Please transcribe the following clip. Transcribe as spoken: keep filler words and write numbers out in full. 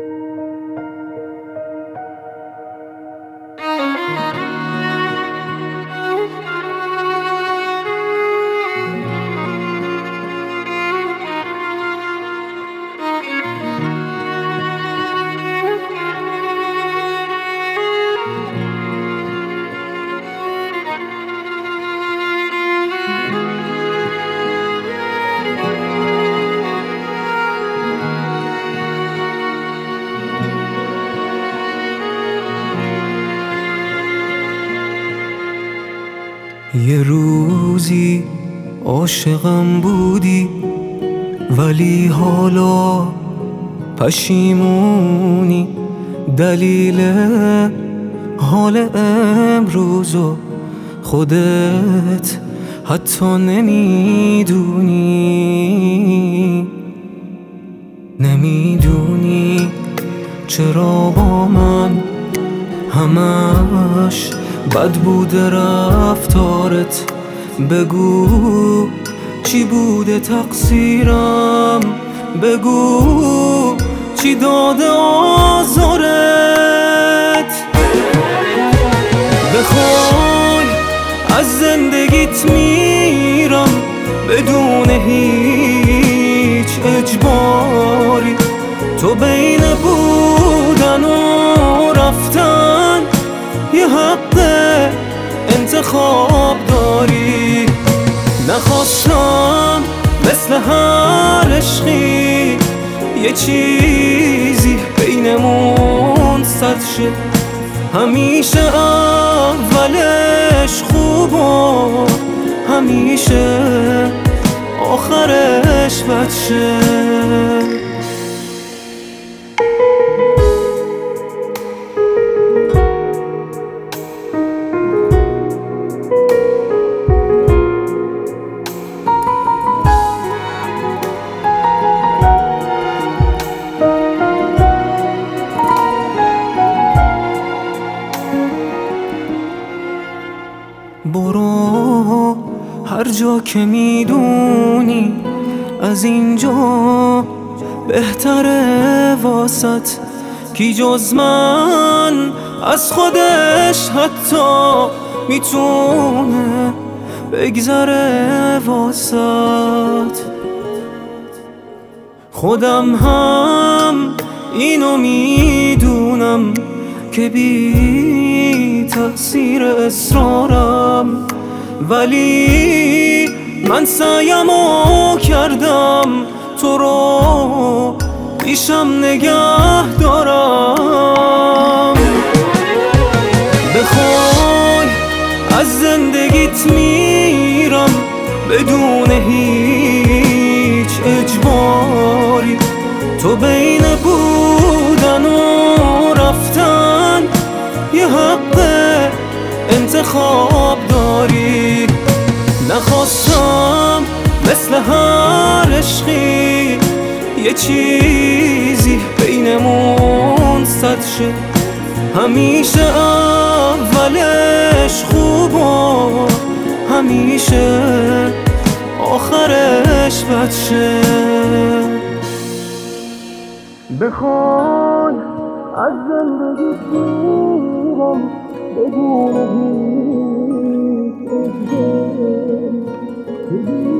یه روزی عاشقم بودی ولی حالا پشیمونی. دلیل حال امروزو خودت حتی نمیدونی. نمیدونی چرا با من همش بد بوده رفتارت. بگو چی بوده تقصیرم، بگو چی داده آزارت. بخوای از زندگیت میرم بدون هیچ اجباری. تو بین بودن و رفتن یه حق انتخاب داری. نخواستم مثل هر عشقی یه چیزی بینمون سد شه. همیشه اولش خوب و همیشه آخرش بد شه. برو هر جا که میدونی از اینجا بهتره واسط. کی جز من از خودش حتی میتونه بگذره واسط. خودم هم اینو میدونم که بی تأثیر اصرارم، ولی من سعیمو کردم تو رو پیشم نگه دارم. بخوای از زندگیت میرم بدون هیچ اجباری. تو بین بودن و رفتن یه حق انتخاب داری. نخواستم مثل هر عشقی یه چیزی بینمون سد شه. همیشه اولش خوب و همیشه آخرش بد شه. بخوای از زندگی میرم بدون هیچ اجباری.